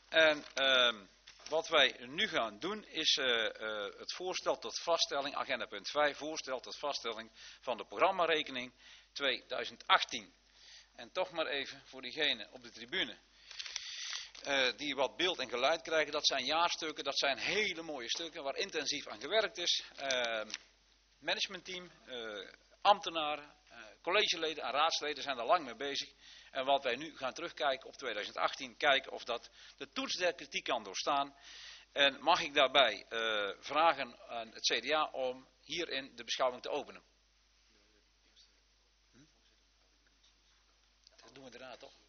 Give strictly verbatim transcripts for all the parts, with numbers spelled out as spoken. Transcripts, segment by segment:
En uh, wat wij nu gaan doen is uh, uh, het voorstel tot vaststelling, agenda punt vijf, voorstel tot vaststelling van de programmarekening tweeduizend achttien. En toch maar even voor diegenen op de tribune uh, die wat beeld en geluid krijgen. Dat zijn jaarstukken, dat zijn hele mooie stukken waar intensief aan gewerkt is. Uh, managementteam, uh, ambtenaren, uh, collegeleden en raadsleden zijn daar lang mee bezig. En wat wij nu gaan terugkijken op tweeduizend achttien, kijken of dat de toets der kritiek kan doorstaan. En mag ik daarbij uh, vragen aan het C D A om hierin de beschouwing te openen. Hm? Dat doen we daarna toch?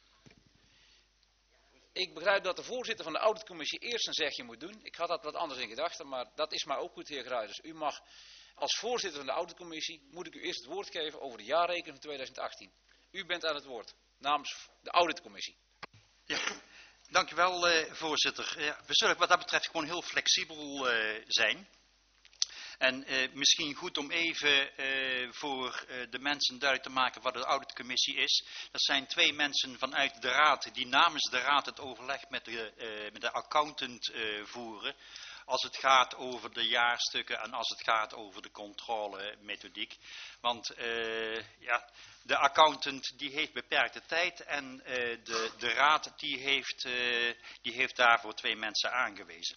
Ik begrijp dat de voorzitter van de auditcommissie eerst een zegje moet doen. Ik had dat wat anders in gedachten, maar dat is maar ook goed, heer Gruijers. U mag als voorzitter van de auditcommissie, moet ik u eerst het woord geven over de jaarrekening van tweeduizend achttien. U bent aan het woord, namens de auditcommissie. Ja, dank u wel, uh, voorzitter. Ja, we zullen wat dat betreft gewoon heel flexibel uh, zijn. En uh, misschien goed om even uh, voor uh, de mensen duidelijk te maken wat de auditcommissie is. Dat zijn twee mensen vanuit de raad die namens de raad het overleg met de, uh, met de accountant uh, voeren. Als het gaat over de jaarstukken en als het gaat over de controlemethodiek. Want uh, ja, de accountant die heeft beperkte tijd en uh, de, de raad die heeft, uh, die heeft daarvoor twee mensen aangewezen.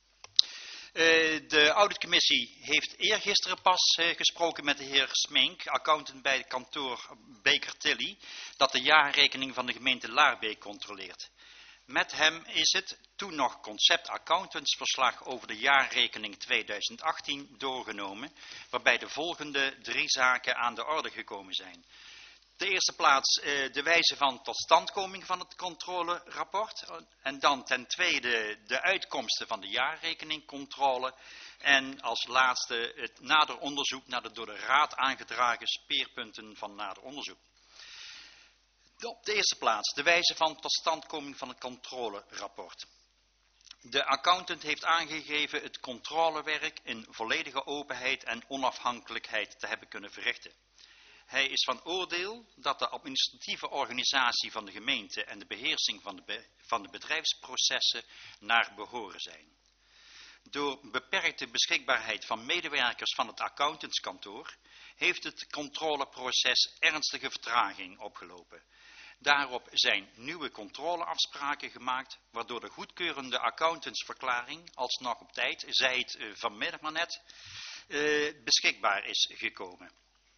Uh, de auditcommissie heeft eergisteren pas uh, gesproken met de heer Smink, accountant bij het kantoor Baker Tilly, dat de jaarrekening van de gemeente Laarbeek controleert. Met hem is het toen nog concept accountantsverslag over de jaarrekening tweeduizend achttien doorgenomen, waarbij de volgende drie zaken aan de orde gekomen zijn. De eerste plaats uh, de wijze van totstandkoming van het controlerapport. En dan ten tweede de uitkomsten van de jaarrekeningcontrole. En als laatste het nader onderzoek naar de door de raad aangedragen speerpunten van nader onderzoek. Op de eerste plaats de wijze van totstandkoming van het controlerapport. De accountant heeft aangegeven het controlewerk in volledige openheid en onafhankelijkheid te hebben kunnen verrichten. Hij is van oordeel dat de administratieve organisatie van de gemeente en de beheersing van de, be van de bedrijfsprocessen naar behoren zijn. Door beperkte beschikbaarheid van medewerkers van het accountantskantoor heeft het controleproces ernstige vertraging opgelopen. Daarop zijn nieuwe controleafspraken gemaakt, waardoor de goedkeurende accountantsverklaring alsnog op tijd, zij het uh, vanmiddag maar net, uh, beschikbaar is gekomen.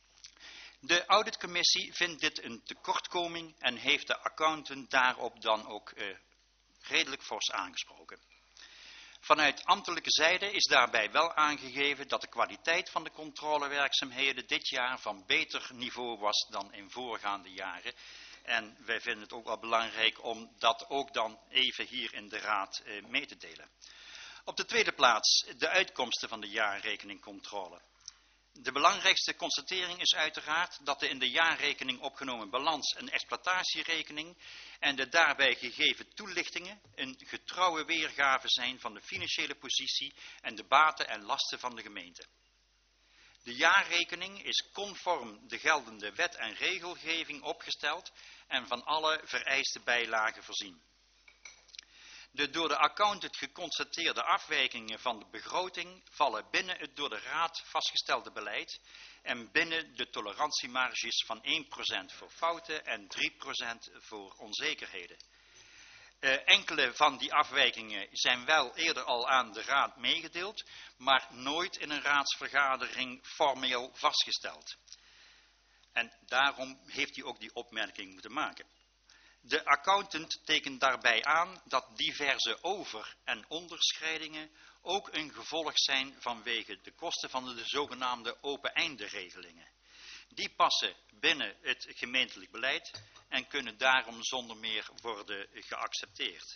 De auditcommissie vindt dit een tekortkoming en heeft de accountant daarop dan ook uh, redelijk fors aangesproken. Vanuit ambtelijke zijde is daarbij wel aangegeven dat de kwaliteit van de controlewerkzaamheden dit jaar van beter niveau was dan in voorgaande jaren. En wij vinden het ook wel belangrijk om dat ook dan even hier in de raad uh, mee te delen. Op de tweede plaats de uitkomsten van de jaarrekeningcontrole. De belangrijkste constatering is uiteraard dat de in de jaarrekening opgenomen balans- en exploitatierekening en de daarbij gegeven toelichtingen een getrouwe weergave zijn van de financiële positie en de baten en lasten van de gemeente. De jaarrekening is conform de geldende wet en regelgeving opgesteld en van alle vereiste bijlagen voorzien. De door de accountant geconstateerde afwijkingen van de begroting vallen binnen het door de raad vastgestelde beleid en binnen de tolerantiemarges van één procent voor fouten en drie procent voor onzekerheden. Uh, enkele van die afwijkingen zijn wel eerder al aan de raad meegedeeld, maar nooit in een raadsvergadering formeel vastgesteld. En daarom heeft hij ook die opmerking moeten maken. De accountant tekent daarbij aan dat diverse over- en onderschrijdingen ook een gevolg zijn vanwege de kosten van de zogenaamde open-einde-regelingen. Die passen binnen het gemeentelijk beleid en kunnen daarom zonder meer worden geaccepteerd.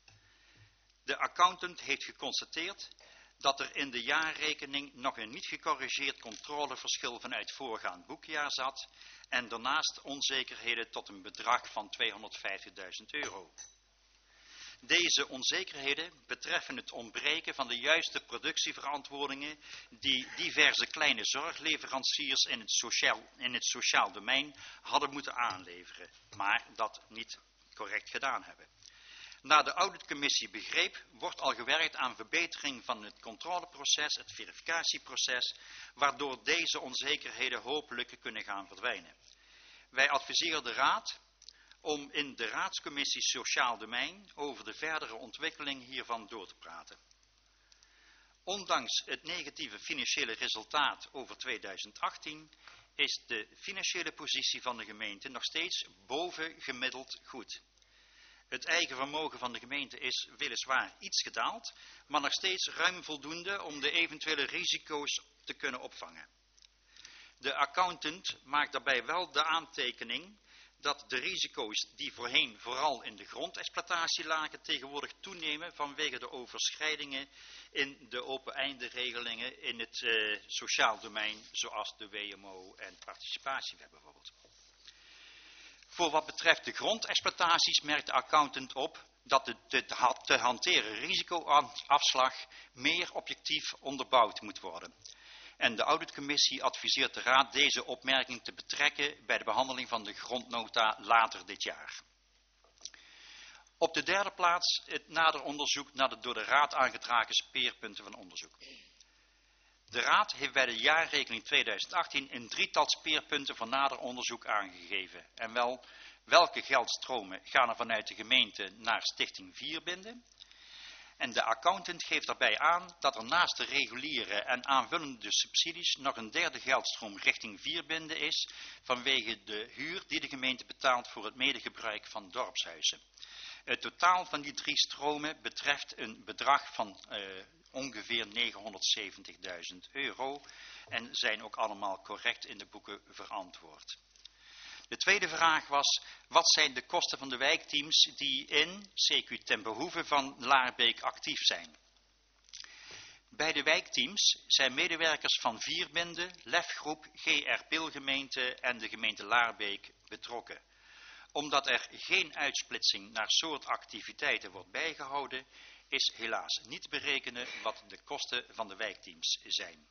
De accountant heeft geconstateerd dat er in de jaarrekening nog een niet gecorrigeerd controleverschil vanuit voorgaand boekjaar zat en daarnaast onzekerheden tot een bedrag van tweehonderdvijftigduizend euro. Deze onzekerheden betreffen het ontbreken van de juiste productieverantwoordingen die diverse kleine zorgleveranciers in het sociaal, in het sociaal domein hadden moeten aanleveren, maar dat niet correct gedaan hebben. Naar de auditcommissie begreep, wordt al gewerkt aan verbetering van het controleproces, het verificatieproces, waardoor deze onzekerheden hopelijk kunnen gaan verdwijnen. Wij adviseren de Raad om in de Raadscommissie Sociaal Domein over de verdere ontwikkeling hiervan door te praten. Ondanks het negatieve financiële resultaat over tweeduizend achttien is de financiële positie van de gemeente nog steeds bovengemiddeld goed. Het eigen vermogen van de gemeente is weliswaar iets gedaald, maar nog steeds ruim voldoende om de eventuele risico's te kunnen opvangen. De accountant maakt daarbij wel de aantekening dat de risico's die voorheen vooral in de grondexploitatie lagen tegenwoordig toenemen vanwege de overschrijdingen in de open einde regelingen in het uh, sociaal domein, zoals de W M O en participatiewet bijvoorbeeld. Voor wat betreft de grondexploitaties merkt de accountant op dat de, de te hanteren risicoafslag meer objectief onderbouwd moet worden. En de auditcommissie adviseert de Raad deze opmerking te betrekken bij de behandeling van de grondnota later dit jaar. Op de derde plaats het nader onderzoek naar de door de Raad aangedragen speerpunten van onderzoek. De Raad heeft bij de jaarrekening tweeduizend achttien een drietal speerpunten van nader onderzoek aangegeven. En wel, welke geldstromen gaan er vanuit de gemeente naar Stichting Vierbinden? En de accountant geeft daarbij aan dat er naast de reguliere en aanvullende subsidies nog een derde geldstroom richting Vierbinden is vanwege de huur die de gemeente betaalt voor het medegebruik van dorpshuizen. Het totaal van die drie stromen betreft een bedrag van uh, ongeveer negenhonderdzeventigduizend euro en zijn ook allemaal correct in de boeken verantwoord. De tweede vraag was, wat zijn de kosten van de wijkteams die in, C Q ten behoeve van Laarbeek actief zijn? Bij de wijkteams zijn medewerkers van Vierbinden, Lefgroep, G R Pilgemeente en de gemeente Laarbeek betrokken. Omdat er geen uitsplitsing naar soort activiteiten wordt bijgehouden, is helaas niet te berekenen wat de kosten van de wijkteams zijn.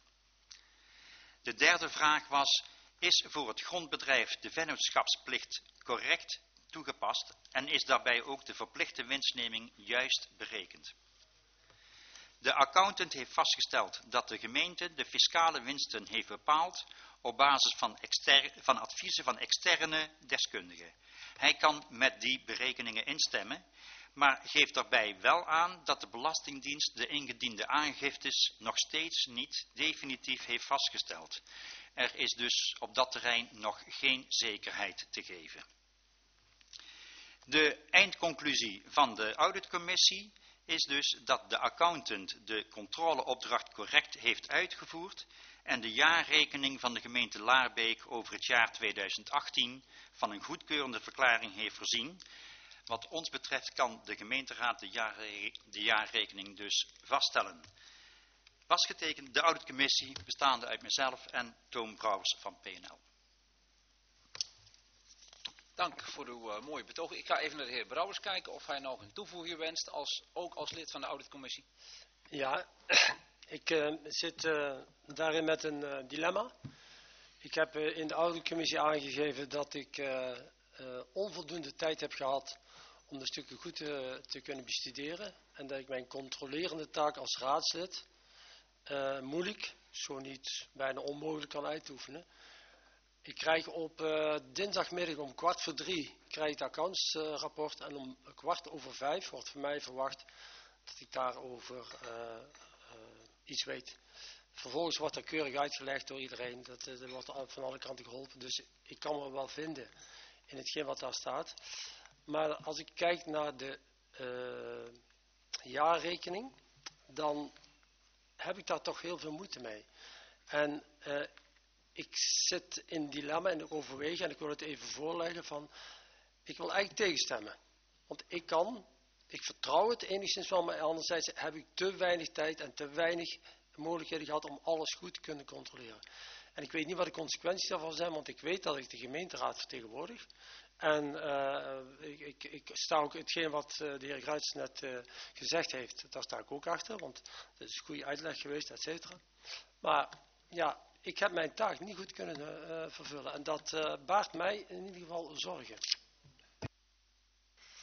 De derde vraag was, is voor het grondbedrijf de vennootschapsplicht correct toegepast en is daarbij ook de verplichte winstneming juist berekend? De accountant heeft vastgesteld dat de gemeente de fiscale winsten heeft bepaald op basis van, exter- van adviezen van externe deskundigen. Hij kan met die berekeningen instemmen, maar geeft daarbij wel aan dat de Belastingdienst de ingediende aangiftes nog steeds niet definitief heeft vastgesteld. Er is dus op dat terrein nog geen zekerheid te geven. De eindconclusie van de auditcommissie is dus dat de accountant de controleopdracht correct heeft uitgevoerd en de jaarrekening van de gemeente Laarbeek over het jaar tweeduizend achttien van een goedkeurende verklaring heeft voorzien. Wat ons betreft kan de gemeenteraad de, jaarre de jaarrekening dus vaststellen. Was getekend de auditcommissie bestaande uit mezelf en Toon Brouwers van P N L. Dank voor uw uh, mooie betoog. Ik ga even naar de heer Brouwers kijken of hij nog een toevoeging wenst, als, ook als lid van de auditcommissie. Ja, ik uh, zit uh, daarin met een uh, dilemma. Ik heb uh, in de auditcommissie aangegeven dat ik uh, uh, onvoldoende tijd heb gehad om de stukken goed uh, te kunnen bestuderen. En dat ik mijn controlerende taak als raadslid uh, moeilijk, zo niet bijna onmogelijk kan uitoefenen. Ik krijg op uh, dinsdagmiddag om kwart voor drie krijg ik het accountsrapport uh, en om kwart over vijf wordt van mij verwacht dat ik daarover uh, uh, iets weet. Vervolgens wordt dat keurig uitgelegd door iedereen. Dat, uh, dat wordt van alle kanten geholpen. Dus ik kan me wel vinden in hetgeen wat daar staat. Maar als ik kijk naar de uh, jaarrekening, dan heb ik daar toch heel veel moeite mee. En uh, ik zit in dilemma en ik overweeg, en ik wil het even voorleggen, van ik wil eigenlijk tegenstemmen. Want ik kan, ik vertrouw het enigszins wel, maar anderzijds heb ik te weinig tijd en te weinig mogelijkheden gehad om alles goed te kunnen controleren. En ik weet niet wat de consequenties daarvan zijn, want ik weet dat ik de gemeenteraad vertegenwoordig. En uh, ik, ik, ik sta ook hetgeen wat uh, de heer Gruits net uh, gezegd heeft, daar sta ik ook achter, want dat is een goede uitleg geweest, et cetera. Maar ja, ik heb mijn taak niet goed kunnen uh, vervullen en dat uh, baart mij in ieder geval zorgen.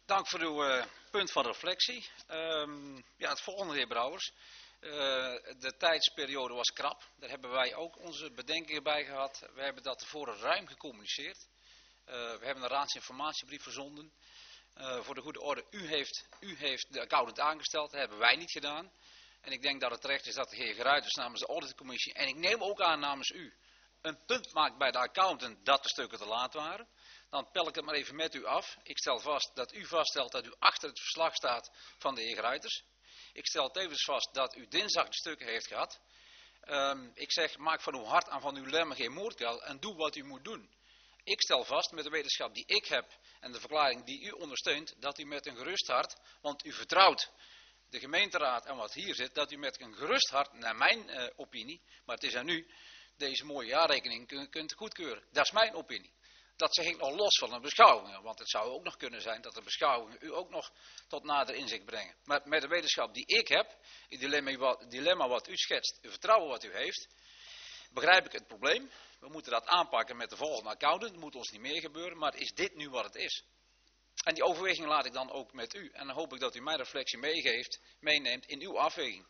Dank voor uw uh, punt van reflectie. Um, ja, het volgende, heer Brouwers. Uh, de tijdsperiode was krap. Daar hebben wij ook onze bedenkingen bij gehad. We hebben dat tevoren ruim gecommuniceerd. Uh, we hebben een raadsinformatiebrief verzonden. Uh, voor de goede orde, u heeft, u heeft de accountant aangesteld. Dat hebben wij niet gedaan. En ik denk dat het terecht is dat de heer Geruiters namens de auditcommissie, en ik neem ook aan namens u, een punt maakt bij de accountant dat de stukken te laat waren. Dan pel ik het maar even met u af. Ik stel vast dat u vaststelt dat u achter het verslag staat van de heer Geruiters. Ik stel tevens vast dat u dinsdag de stukken heeft gehad. Um, ik zeg, maak van uw hart en van uw lemmen geen moordkuil en doe wat u moet doen. Ik stel vast met de wetenschap die ik heb en de verklaring die u ondersteunt, dat u met een gerust hart, want u vertrouwt de gemeenteraad en wat hier zit, dat u met een gerust hart, naar mijn uh, opinie, maar het is aan u, deze mooie jaarrekening kunt, kunt goedkeuren. Dat is mijn opinie. Dat zeg ik nog los van de beschouwingen, want het zou ook nog kunnen zijn dat de beschouwingen u ook nog tot nader inzicht brengen. Maar met de wetenschap die ik heb, het dilemma wat, dilemma wat u schetst, het vertrouwen wat u heeft, begrijp ik het probleem. We moeten dat aanpakken met de volgende accountant, het moet ons niet meer gebeuren, maar is dit nu wat het is? En die overweging laat ik dan ook met u. En dan hoop ik dat u mijn reflectie meegeeft, meeneemt in uw afweging.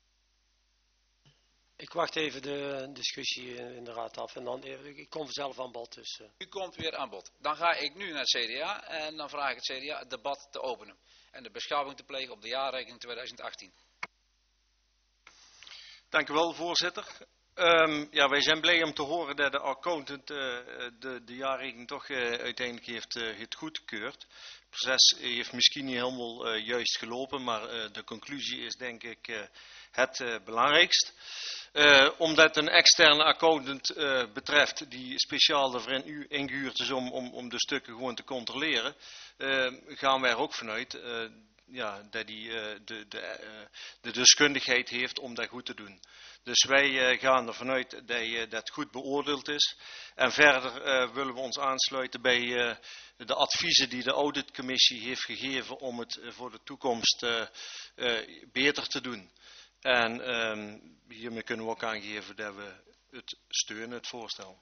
Ik wacht even de discussie in de raad af en dan, ik kom zelf aan bod. Dus, uh. U komt weer aan bod. Dan ga ik nu naar het C D A en dan vraag ik het C D A het debat te openen. En de beschouwing te plegen op de jaarrekening twintig achttien. Dank u wel, voorzitter. Um, ja, wij zijn blij om te horen dat de accountant uh, de, de jaarrekening toch uh, uiteindelijk heeft, uh, heeft goedgekeurd. Het proces heeft misschien niet helemaal uh, juist gelopen, maar uh, de conclusie is denk ik uh, het uh, belangrijkst. Uh, omdat het een externe accountant uh, betreft die speciaal ervoor ingehuurd is om, om, om de stukken gewoon te controleren, uh, gaan wij er ook vanuit uh, ja, dat hij uh, de, de, uh, de deskundigheid heeft om dat goed te doen. Dus wij uh, gaan ervan uit dat uh, dat goed beoordeeld is. En verder uh, willen we ons aansluiten bij uh, de adviezen die de auditcommissie heeft gegeven om het uh, voor de toekomst uh, uh, beter te doen. En um, hiermee kunnen we ook aangeven dat we het steunen, het voorstel.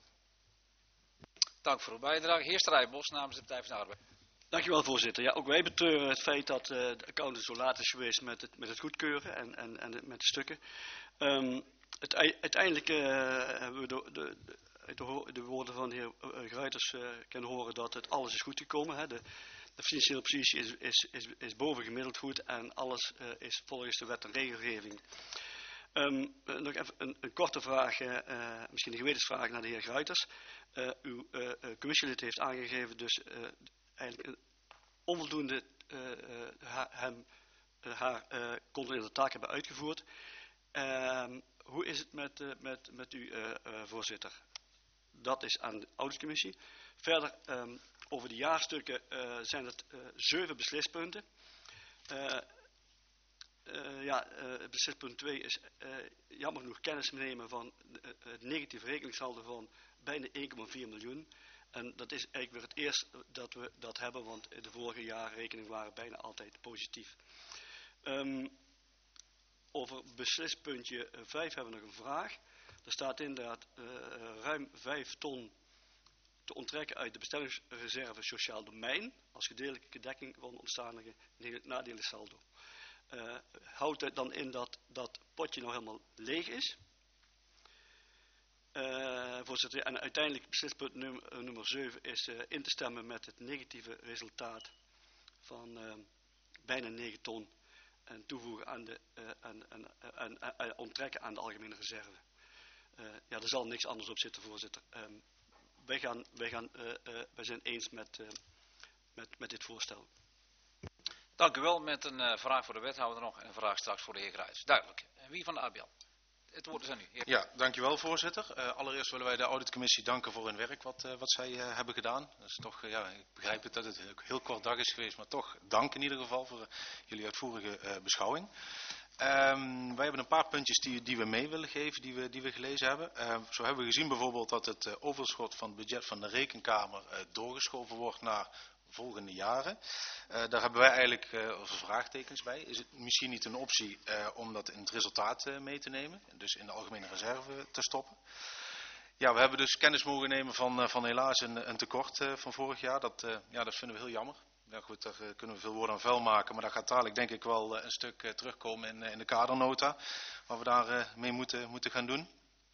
Dank voor uw bijdrage. Heer Strijbos namens de Partij van de Arbeid. Dankjewel, voorzitter. Ja, ook wij betreuren het feit dat uh, de accountant zo laat is geweest met het, met het goedkeuren en, en, en met de stukken. Um, het, uiteindelijk uh, hebben we de, de, de, de woorden van de heer uh, Gruiters uh, kunnen horen dat het alles is goed gekomen. Hè. De, de financiële positie is, is, is, is bovengemiddeld goed en alles uh, is volgens de wet en regelgeving. Um, uh, nog even een, een korte vraag, uh, misschien een gewetensvraag naar de heer Gruiters. Uh, uw uh, commissielid heeft aangegeven dus uh, eigenlijk een onvoldoende uh, uh, ha, hem, uh, haar uh, controlerende taak hebben uitgevoerd. Uh, hoe is het met, uh, met, met u, uh, uh, voorzitter? Dat is aan de auditcommissie. Verder, um, over de jaarstukken uh, zijn het uh, zeven beslispunten. Uh, uh, ja, uh, beslispunt twee is uh, jammer genoeg kennis nemen van uh, het negatieve rekeningssaldo van bijna één komma vier miljoen. En dat is eigenlijk weer het eerst dat we dat hebben, want de vorige jaarrekeningen waren bijna altijd positief. Um, over beslispuntje vijf hebben we nog een vraag. Er staat in dat uh, ruim vijf ton te onttrekken uit de bestellingsreserve sociaal domein als gedeeltelijke dekking van ontstaande nadelig saldo. Uh, houdt het dan in dat dat potje nou helemaal leeg is? Uh, voorzitter, en uiteindelijk beslispunt nummer, nummer zeven is uh, in te stemmen met het negatieve resultaat van uh, bijna negen ton en toevoegen aan de uh, en, en, en, en, en onttrekken aan de algemene reserve. Uh, ja, er zal niks anders op zitten, voorzitter. Um, wij, gaan, wij, gaan, uh, uh, wij zijn eens met, uh, met, met dit voorstel. Dank u wel. Met een uh, vraag voor de wethouder nog en een vraag straks voor de heer Gruijs. Duidelijk. En wie van de A B L? Het woord is aan u. Heer. Ja, dankjewel, voorzitter. Uh, allereerst willen wij de auditcommissie danken voor hun werk wat, uh, wat zij uh, hebben gedaan. Dat is toch, uh, ja, ik begrijp het dat het een heel kort dag is geweest, maar toch dank in ieder geval voor uh, jullie uitvoerige uh, beschouwing. Um, wij hebben een paar puntjes die, die we mee willen geven, die we, die we gelezen hebben. Uh, zo hebben we gezien bijvoorbeeld dat het uh, overschot van het budget van de Rekenkamer uh, doorgeschoven wordt naar volgende jaren. Uh, daar hebben wij eigenlijk uh, onze vraagtekens bij. Is het misschien niet een optie uh, om dat in het resultaat uh, mee te nemen, dus in de algemene reserve te stoppen? Ja, we hebben dus kennis mogen nemen van, uh, van helaas een, een tekort uh, van vorig jaar. Dat, uh, ja, dat vinden we heel jammer. ja goed, daar uh, kunnen we veel woorden aan vuil maken, maar dat gaat dadelijk denk ik wel uh, een stuk uh, terugkomen in, uh, in de kadernota, wat we daar uh, mee moeten, moeten gaan doen.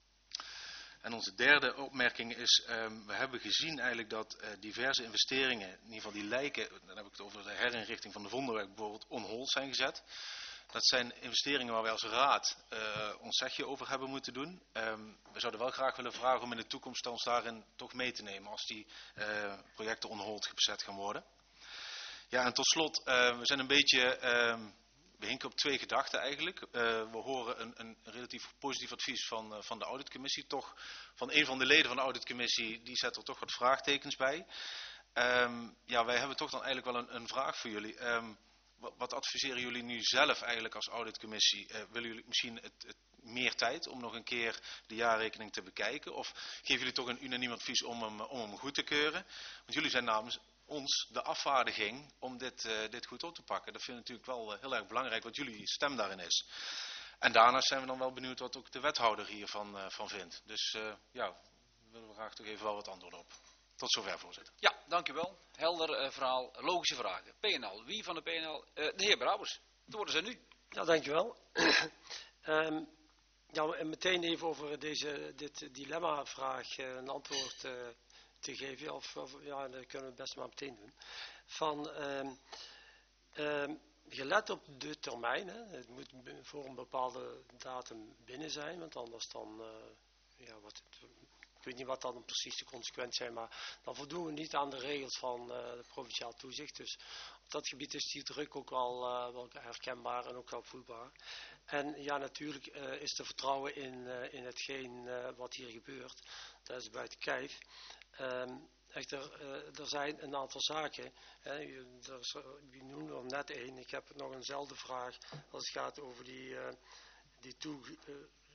En onze derde opmerking is, um, we hebben gezien eigenlijk dat uh, diverse investeringen, in ieder geval die lijken, dan heb ik het over de herinrichting van de Vondelweg bijvoorbeeld, on hold zijn gezet. Dat zijn investeringen waar wij als raad uh, ons zegje over hebben moeten doen. Um, we zouden wel graag willen vragen om in de toekomst ons daarin toch mee te nemen als die uh, projecten on hold gezet gaan worden. Ja, en tot slot, uh, we zijn een beetje, uh, we hinken op twee gedachten eigenlijk. Uh, we horen een, een relatief positief advies van, uh, van de auditcommissie. Toch, van een van de leden van de auditcommissie, die zet er toch wat vraagtekens bij. Um, ja, wij hebben toch dan eigenlijk wel een, een vraag voor jullie. Um, wat, wat adviseren jullie nu zelf eigenlijk als auditcommissie? Uh, willen jullie misschien het, het meer tijd om nog een keer de jaarrekening te bekijken? Of geven jullie toch een unaniem advies om hem, om hem goed te keuren? Want jullie zijn namens ons de afvaardiging om dit, uh, dit goed op te pakken. Dat vind ik natuurlijk wel uh, heel erg belangrijk wat jullie stem daarin is. En daarnaast zijn we dan wel benieuwd wat ook de wethouder hiervan uh, van vindt. Dus uh, ja, daar willen we graag toch even wel wat antwoorden op. Tot zover, voorzitter. Ja, dank u wel. Helder uh, verhaal, logische vragen. P N L, wie van de P N L? Uh, de heer Brouwers, het worden ze nu. Ja, dankjewel. um, ja, en meteen even over deze, dit dilemma-vraag uh, een antwoord uh, te geven. Of, of ja, dat kunnen we het best maar meteen doen. Van, um, um, gelet op de termijn, hè, het moet voor een bepaalde datum binnen zijn, want anders dan, uh, ja, wat het, ik weet niet wat dan precies de consequenties zijn, maar dan voldoen we niet aan de regels van uh, de provinciaal toezicht. Dus op dat gebied is die druk ook wel, uh, wel herkenbaar en ook wel voelbaar. En ja, natuurlijk uh, is er vertrouwen in, uh, in hetgeen uh, wat hier gebeurt. Dat is buiten kijf. Um, echter, uh, er zijn een aantal zaken. Hè, er is, u noemde er net één. Ik heb nog eenzelfde vraag als het gaat over die, uh, die toe... Uh,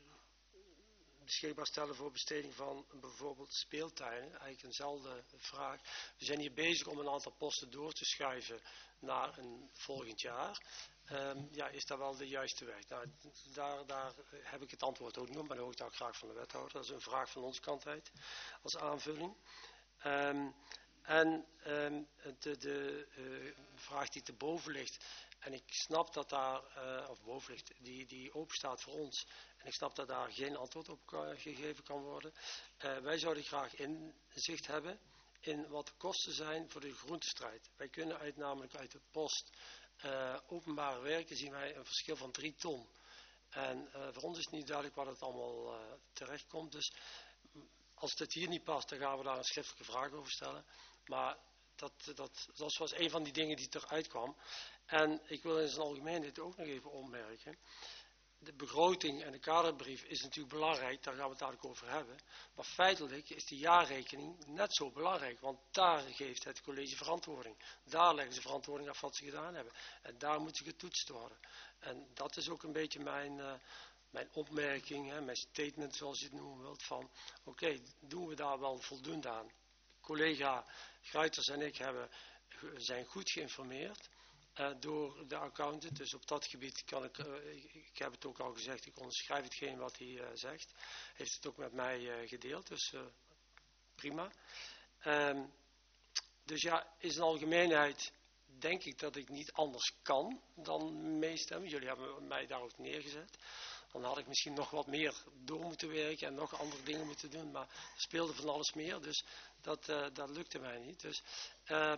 beschikbaar stellen voor besteding van bijvoorbeeld speeltuinen. Eigenlijk eenzelfde vraag. We zijn hier bezig om een aantal posten door te schuiven naar een volgend jaar. Um, ja, is dat wel de juiste weg? Nou, daar, daar heb ik het antwoord ook nog, maar dat hoor ik dan graag van de wethouder. Dat is een vraag van onze kant uit, als aanvulling. Um, en um, de, de uh, vraag die te boven ligt, en ik snap dat daar, uh, of boven ligt, die, die open staat voor ons, en ik snap dat daar geen antwoord op kan, gegeven kan worden. Uh, wij zouden graag inzicht hebben in wat de kosten zijn voor de groentestrijd. Wij kunnen uit, namelijk uit de post uh, openbare werken zien wij een verschil van drie ton. En uh, voor ons is niet duidelijk waar het allemaal uh, terecht komt. Dus als het hier niet past, dan gaan we daar een schriftelijke vraag over stellen. Maar dat, dat, dat was een van die dingen die eruit kwam. En ik wil in zijn algemeenheid ook nog even opmerken. De begroting en de kaderbrief is natuurlijk belangrijk, daar gaan we het dadelijk over hebben. Maar feitelijk is de jaarrekening net zo belangrijk, want daar geeft het college verantwoording. Daar leggen ze verantwoording af wat ze gedaan hebben. En daar moet ze getoetst worden. En dat is ook een beetje mijn, uh, mijn opmerking, hè, mijn statement zoals je het noemen wilt, van oké, okay, doen we daar wel voldoende aan? Collega Gruiters en ik hebben, zijn goed geïnformeerd. Uh, door de accountant, dus op dat gebied kan ik, uh, ik, ik heb het ook al gezegd, ik onderschrijf hetgeen wat hij uh, zegt, heeft het ook met mij uh, gedeeld, dus uh, prima. Um, dus ja, in zijn algemeenheid denk ik dat ik niet anders kan dan meestemmen. Jullie hebben mij daar ook neergezet. Dan had ik misschien nog wat meer door moeten werken en nog andere dingen moeten doen, maar er speelde van alles meer, dus dat, uh, dat lukte mij niet. Dus uh,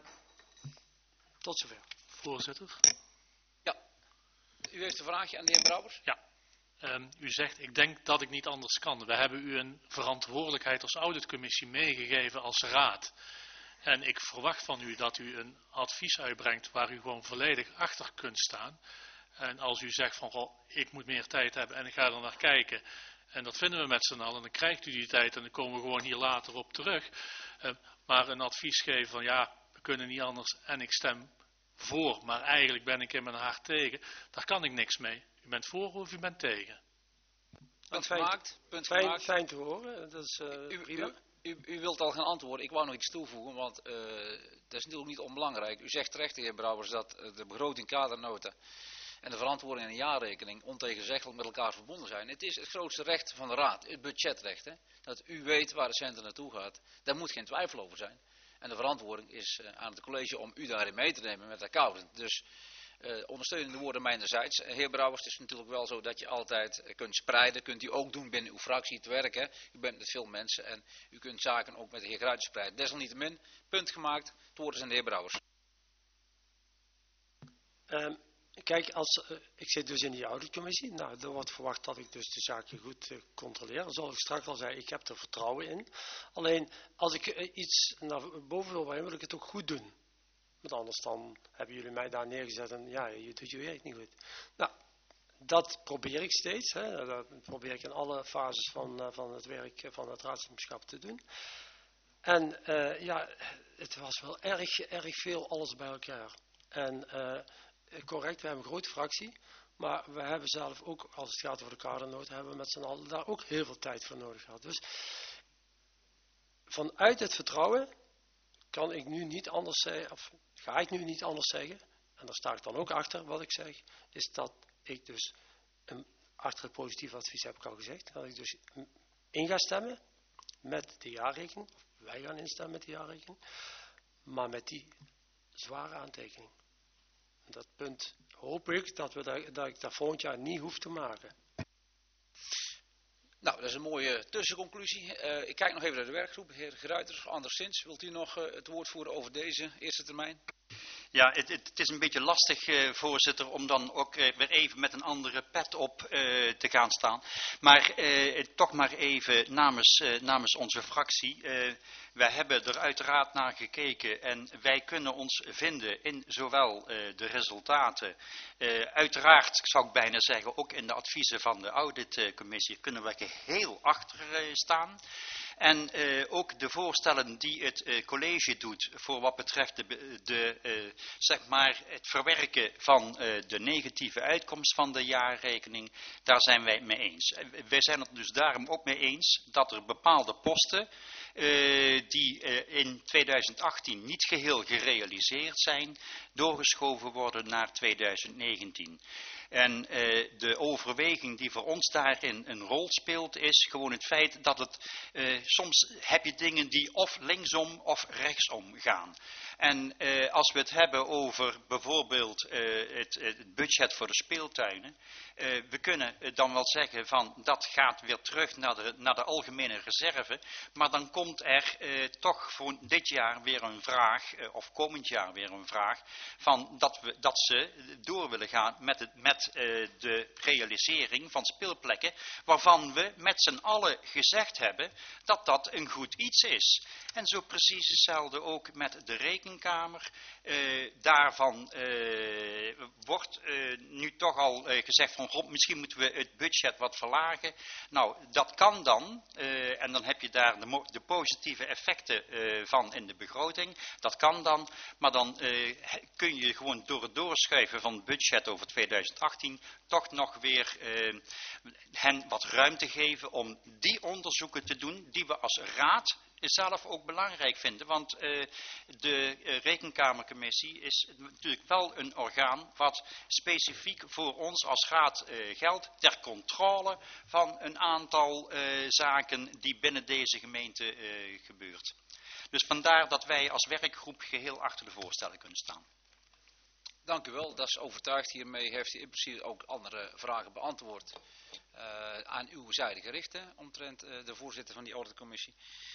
tot zover. Voorzitter. Ja, u heeft een vraagje aan de heer Brouwers. Ja, um, u zegt, ik denk dat ik niet anders kan. We hebben u een verantwoordelijkheid als auditcommissie meegegeven als raad. En ik verwacht van u dat u een advies uitbrengt waar u gewoon volledig achter kunt staan. En als u zegt van, goh, ik moet meer tijd hebben en ik ga er naar kijken. En dat vinden we met z'n allen. Dan krijgt u die tijd en dan komen we gewoon hier later op terug. Uh, maar een advies geven van, ja, we kunnen niet anders en ik stem voor, maar eigenlijk ben ik in mijn hart tegen. Daar kan ik niks mee. U bent voor of u bent tegen. Punt fijn, gemaakt. Punt fijn, gemaakt. fijn te horen. Dat is, uh, u, prima. U, u, u wilt al gaan antwoorden. Ik wou nog iets toevoegen, want uh, dat is natuurlijk niet onbelangrijk. U zegt terecht, de heer Brouwers, dat uh, de begroting, kadernota en de verantwoording en de jaarrekening ontegenzeggelijk met elkaar verbonden zijn. Het is het grootste recht van de raad, het budgetrecht. Hè? Dat u weet waar de centen naartoe gaat. Daar moet geen twijfel over zijn. En En de verantwoording is uh, aan het college om u daarin mee te nemen met de accountant. Dus uh, ondersteunende woorden mijnerzijds. Uh, heer Brouwers, het is natuurlijk wel zo dat je altijd uh, kunt spreiden. Kunt u ook doen binnen uw fractie te werken. U bent met veel mensen en u kunt zaken ook met de heer Gruijten spreiden. Desalniettemin, punt gemaakt. Het woord is aan de heer Brouwers. Um, kijk, als, uh, ik zit dus in die auditcommissie. Nou, er wordt verwacht dat ik dus de zaken goed uh, controleer. Zoals ik straks al zei, ik heb er vertrouwen in. Alleen, als ik uh, iets naar boven wil brengen, wil ik het ook goed doen. Want anders dan hebben jullie mij daar neergezet en ja, je doet je werk niet goed. Nou, dat probeer ik steeds. Hè. Dat probeer ik in alle fases van, uh, van het werk uh, van het raadslidmaatschap te doen. En uh, ja, het was wel erg, erg veel alles bij elkaar. En uh, correct, we hebben een grote fractie, maar we hebben zelf ook, als het gaat over de kadernood, hebben we met z'n allen daar ook heel veel tijd voor nodig gehad. Dus vanuit het vertrouwen kan ik nu niet anders zeggen, of ga ik nu niet anders zeggen, en daar sta ik dan ook achter wat ik zeg, is dat ik dus, een, achter het positief advies heb ik al gezegd, dat ik dus in ga stemmen met de jaarrekening, of wij gaan instemmen met de jaarrekening, maar met die zware aantekening. Dat punt hoop ik dat, we dat, dat ik dat volgend jaar niet hoef te maken. Nou, dat is een mooie tussenconclusie. Uh, ik kijk nog even naar de werkgroep. Heer Gruijter, anderszins, wilt u nog uh, het woord voeren over deze eerste termijn? Ja, het, het, het is een beetje lastig, uh, voorzitter, om dan ook uh, weer even met een andere pet op uh, te gaan staan. Maar uh, toch maar even namens, uh, namens onze fractie. Uh, wij hebben er uiteraard naar gekeken en wij kunnen ons vinden in zowel uh, de resultaten. Uh, uiteraard, zou ik bijna zeggen, ook in de adviezen van de auditcommissie kunnen we geheel achter uh, staan. En uh, ook de voorstellen die het uh, college doet voor wat betreft de, de, uh, zeg maar het verwerken van uh, de negatieve uitkomst van de jaarrekening, daar zijn wij het mee eens. Wij zijn het dus daarom ook mee eens dat er bepaalde posten uh, die uh, in tweeduizend achttien niet geheel gerealiseerd zijn, doorgeschoven worden naar tweeduizend negentien. En uh, de overweging die voor ons daarin een rol speelt is gewoon het feit dat het, uh, soms heb je dingen die of linksom of rechtsom gaan. En uh, als we het hebben over bijvoorbeeld uh, het, het budget voor de speeltuinen, uh, we kunnen dan wel zeggen van dat gaat weer terug naar de, naar de algemene reserve, maar dan komt er uh, toch voor dit jaar weer een vraag, uh, of komend jaar weer een vraag, van dat, we, dat ze door willen gaan met, het, met uh, de realisering van speelplekken, waarvan we met z'n allen gezegd hebben dat dat een goed iets is. En zo precies hetzelfde ook met de rekenkamer. Uh, daarvan uh, wordt uh, nu toch al uh, gezegd van God, misschien moeten we het budget wat verlagen. Nou, dat kan dan. Uh, en dan heb je daar de, de positieve effecten uh, van in de begroting. Dat kan dan. Maar dan uh, kun je gewoon door het doorschuiven van het budget over tweeduizend achttien toch nog weer uh, hen wat ruimte geven om die onderzoeken te doen die we als raad zelf ook belangrijk vinden, want uh, de uh, rekenkamercommissie is natuurlijk wel een orgaan wat specifiek voor ons als raad uh, geldt ter controle van een aantal uh, zaken die binnen deze gemeente uh, gebeurt. Dus vandaar dat wij als werkgroep geheel achter de voorstellen kunnen staan. Dank u wel, dat is overtuigd. Hiermee heeft u in principe ook andere vragen beantwoord uh, aan uw zijde gericht, hè, omtrent uh, de voorzitter van die auditcommissie.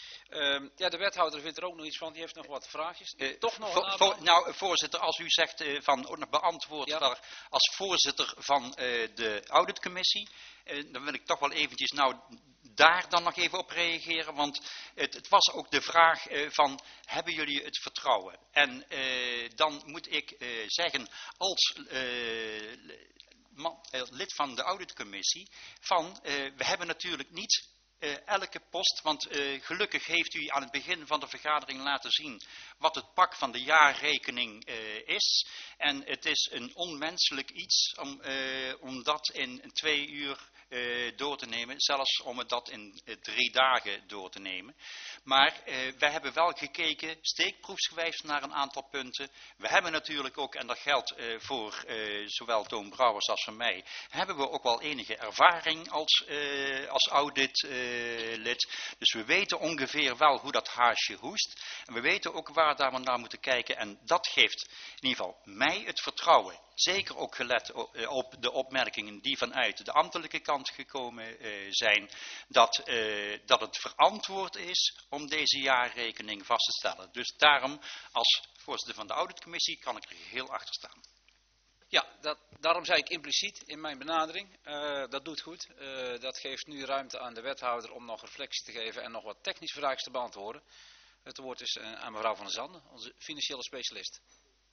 Uh, ja, de wethouder vindt er ook nog iets van, die heeft nog wat vraagjes. Uh, Toch nog voor, een voor, Nou, voorzitter, als u zegt uh, van beantwoord ja. daar als voorzitter van uh, de auditcommissie, uh, dan wil ik toch wel eventjes nou daar dan nog even op reageren, want het, het was ook de vraag uh, van, hebben jullie het vertrouwen? En uh, dan moet ik uh, zeggen, als uh, man, uh, lid van de auditcommissie, van, uh, we hebben natuurlijk niet Uh, elke post, want uh, gelukkig heeft u aan het begin van de vergadering laten zien wat het pak van de jaarrekening uh, is. En het is een onmenselijk iets om, uh, om dat in twee uur uh, door te nemen, zelfs om het dat in uh, drie dagen door te nemen. Maar uh, wij hebben wel gekeken, steekproefsgewijs naar een aantal punten. We hebben natuurlijk ook, en dat geldt uh, voor uh, zowel Toon Brouwers als voor mij, hebben we ook wel enige ervaring als, uh, als audit uh, lid. Dus we weten ongeveer wel hoe dat haasje hoest. En we weten ook waar daar we naar moeten kijken. En dat geeft in ieder geval mij het vertrouwen. Zeker ook gelet op de opmerkingen die vanuit de ambtelijke kant gekomen uh, zijn. Dat, uh, dat het verantwoord is om deze jaarrekening vast te stellen. Dus daarom als voorzitter van de auditcommissie kan ik er heel achter staan. Ja, dat, daarom zei ik impliciet in mijn benadering. Uh, dat doet goed. Uh, dat geeft nu ruimte aan de wethouder om nog reflectie te geven en nog wat technische vragen te beantwoorden. Het woord is uh, aan mevrouw Van der Zanden, onze financiële specialist.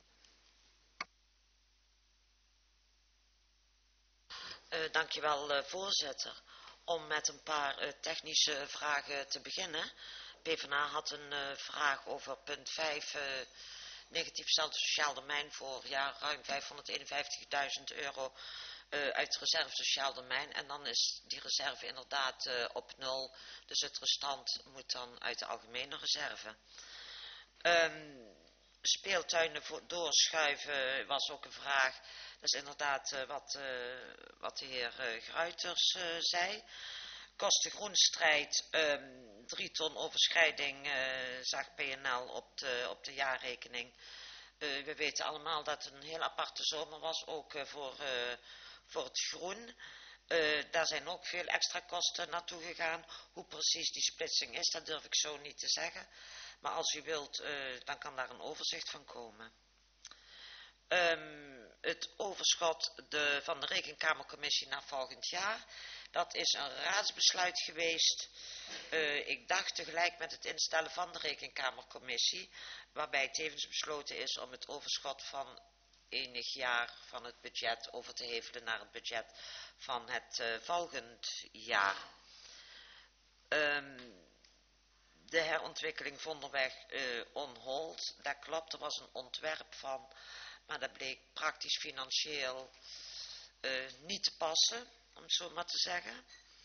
Uh, dankjewel uh, voorzitter. Om met een paar uh, technische vragen te beginnen. PvdA had een uh, vraag over punt vijf... Uh, negatief saldo sociaal domein voor ja, ruim vijfhonderdeenenvijftigduizend euro uh, uit reserve sociaal domein. En dan is die reserve inderdaad uh, op nul. Dus het restant moet dan uit de algemene reserve. Um, speeltuinen voor doorschuiven was ook een vraag. Dat is inderdaad uh, wat, uh, wat de heer uh, Gruiters uh, zei. Kosten groenstrijd, um, drie ton overschrijding uh, zag P N L op de, op de jaarrekening. Uh, we weten allemaal dat het een heel aparte zomer was, ook uh, voor, uh, voor het groen. Uh, daar zijn ook veel extra kosten naartoe gegaan. Hoe precies die splitsing is, dat durf ik zo niet te zeggen. Maar als u wilt, uh, dan kan daar een overzicht van komen. Um, het overschot de, van de Rekenkamercommissie naar volgend jaar. Dat is een raadsbesluit geweest. Uh, ik dacht tegelijk met het instellen van de Rekenkamercommissie. Waarbij tevens besloten is om het overschot van enig jaar van het budget over te hevelen naar het budget van het uh, volgend jaar. Um, de herontwikkeling Vondelweg uh, on hold. Dat klopt, er was een ontwerp van. Maar dat bleek praktisch financieel uh, niet te passen, om het zo maar te zeggen.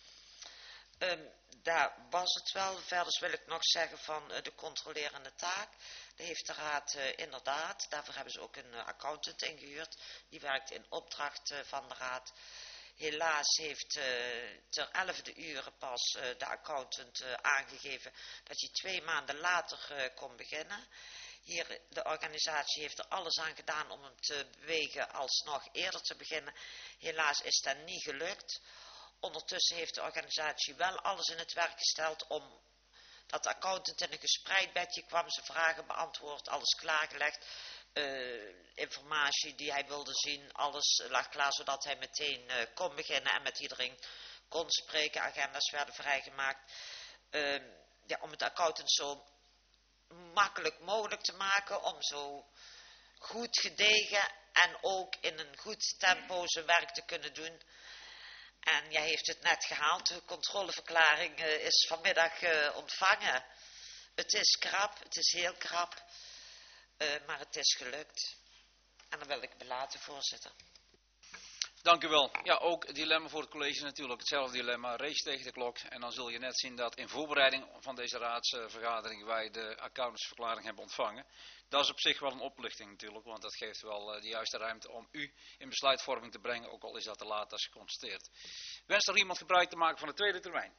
Um, daar was het wel. Verder wil ik nog zeggen van uh, de controlerende taak. Daar heeft de raad uh, inderdaad, daarvoor hebben ze ook een uh, accountant ingehuurd. Die werkt in opdracht uh, van de raad. Helaas heeft uh, ter elfde uren pas uh, de accountant uh, aangegeven dat hij twee maanden later uh, kon beginnen. Hier, de organisatie heeft er alles aan gedaan om hem te bewegen alsnog eerder te beginnen. Helaas is dat niet gelukt. Ondertussen heeft de organisatie wel alles in het werk gesteld om dat de accountant in een gespreid bedje kwam, zijn vragen beantwoord, alles klaargelegd. Uh, informatie die hij wilde zien, alles lag klaar zodat hij meteen uh, kon beginnen en met iedereen kon spreken. Agenda's werden vrijgemaakt. Uh, ja, om het accountant zo makkelijk mogelijk te maken, om zo goed gedegen en ook in een goed tempo zijn werk te kunnen doen. En jij heeft het net gehaald, de controleverklaring uh, is vanmiddag uh, ontvangen. Het is krap, het is heel krap, uh, maar het is gelukt. En dan wil ik belaten, voorzitter. Dank u wel. Ja, ook het dilemma voor het college natuurlijk hetzelfde dilemma. Race tegen de klok. En dan zul je net zien dat in voorbereiding van deze raadsvergadering wij de accountantsverklaring hebben ontvangen. Dat is op zich wel een oplichting natuurlijk, want dat geeft wel uh, de juiste ruimte om u in besluitvorming te brengen, ook al is dat te laat als geconstateerd. Wenst er iemand gebruik te maken van de tweede termijn?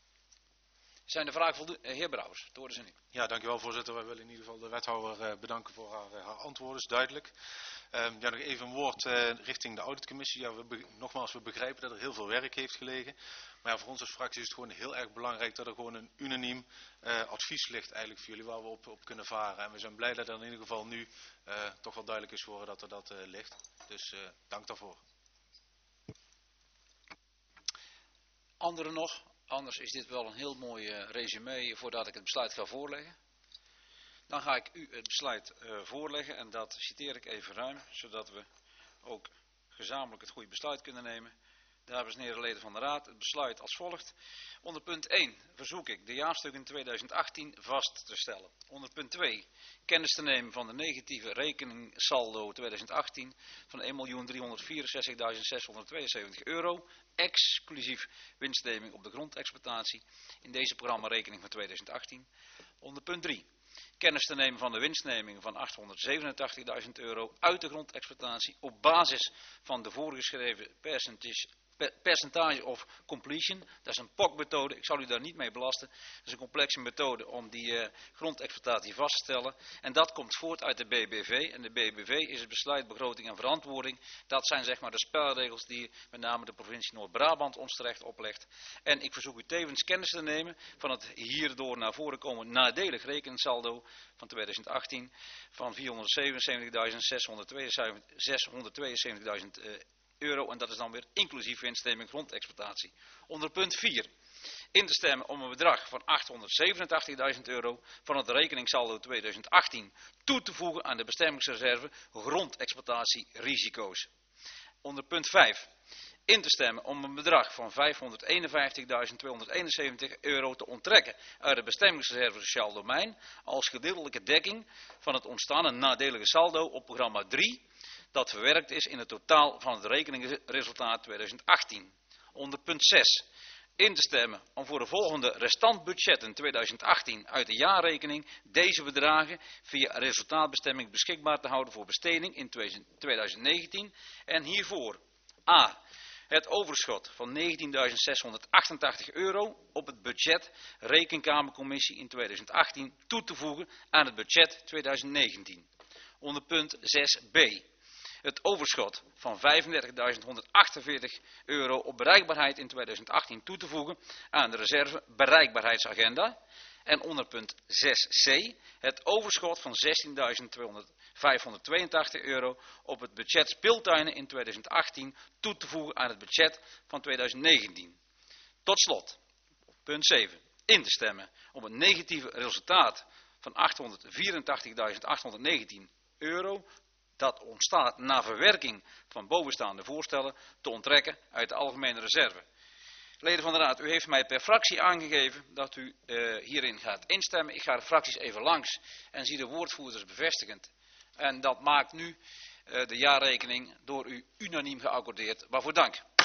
Zijn de vragen voldoende? Uh, heer Brouwers, het horen ze nu. Ja, dankjewel voorzitter. Wij willen in ieder geval de wethouder uh, bedanken voor haar, uh, haar antwoorden, is duidelijk. Um, ja, nog even een woord uh, richting de auditcommissie. Ja, we be- nogmaals, we begrijpen dat er heel veel werk heeft gelegen. Maar ja, voor ons als fractie is het gewoon heel erg belangrijk dat er gewoon een unaniem uh, advies ligt eigenlijk voor jullie waar we op, op kunnen varen. En we zijn blij dat er in ieder geval nu uh, toch wel duidelijk is geworden dat er dat uh, ligt. Dus uh, dank daarvoor. Anderen nog? Anders is dit wel een heel mooi uh, resume voordat ik het besluit ga voorleggen. Dan ga ik u het besluit uh, voorleggen en dat citeer ik even ruim, zodat we ook gezamenlijk het goede besluit kunnen nemen. Dames en heren leden van de Raad, het besluit als volgt. Onder punt één verzoek ik de jaarstukken tweeduizend achttien vast te stellen. Onder punt twee kennis te nemen van de negatieve rekeningsaldo tweeduizend achttien van een miljoen driehonderdvierenzestigduizend zeshonderdtweeënzeventig euro, exclusief winstneming op de grondexploitatie in deze programmarekening van tweeduizend achttien. Onder punt drie kennis te nemen van de winstneming van achthonderdzevenentachtigduizend euro uit de grondexploitatie op basis van de voorgeschreven percentage percentage of completion. Dat is een P O C-methode. Ik zal u daar niet mee belasten. Dat is een complexe methode om die uh, grondexploitatie vast te stellen. En dat komt voort uit de B B V. En de B B V is het besluit begroting en verantwoording. Dat zijn zeg maar de spelregels die met name de provincie Noord-Brabant ons terecht oplegt. En ik verzoek u tevens kennis te nemen van het hierdoor naar voren komen nadelig rekensaldo van tweeduizend achttien van vierhonderdzevenenzeventigduizend zeshonderdtweeënzeventigduizend uh, euro. En dat is dan weer inclusief winstneming grondexploitatie. Onder punt vier. In te stemmen om een bedrag van achthonderdzevenentachtigduizend euro van het rekeningsaldo tweeduizend achttien toe te voegen aan de bestemmingsreserve grondexploitatierisico's. Onder punt vijf. In te stemmen om een bedrag van vijfhonderdeenenvijftigduizend tweehonderdeenenzeventig euro te onttrekken uit de bestemmingsreserve sociaal domein als gedeeltelijke dekking van het ontstaande nadelige saldo op programma drie dat verwerkt is in het totaal van het rekeningresultaat tweeduizend achttien. Onder punt zes. In te stemmen om voor de volgende restantbudgetten tweeduizend achttien uit de jaarrekening deze bedragen via resultaatbestemming beschikbaar te houden voor besteding in tweeduizend negentien en hiervoor a. Het overschot van negentienduizend zeshonderdachtentachtig euro op het budget Rekenkamercommissie in tweeduizend achttien toe te voegen aan het budget tweeduizend negentien. Onder punt zes b. Het overschot van vijfendertigduizend honderdachtenveertig euro op bereikbaarheid in tweeduizend achttien toe te voegen aan de reserve bereikbaarheidsagenda. En onder punt zes c. Het overschot van zestienduizend vijfhonderdtweeëntachtig euro op het budget speeltuinen in tweeduizend achttien toe te voegen aan het budget van tweeduizend negentien. Tot slot, punt zeven. In te stemmen om het negatieve resultaat van achthonderdvierentachtigduizend achthonderdnegentien euro dat ontstaat na verwerking van bovenstaande voorstellen te onttrekken uit de algemene reserve. Leden van de Raad, u heeft mij per fractie aangegeven dat u uh, hierin gaat instemmen. Ik ga de fracties even langs en zie de woordvoerders bevestigend. En dat maakt nu uh, de jaarrekening door u unaniem geaccordeerd. Waarvoor dank.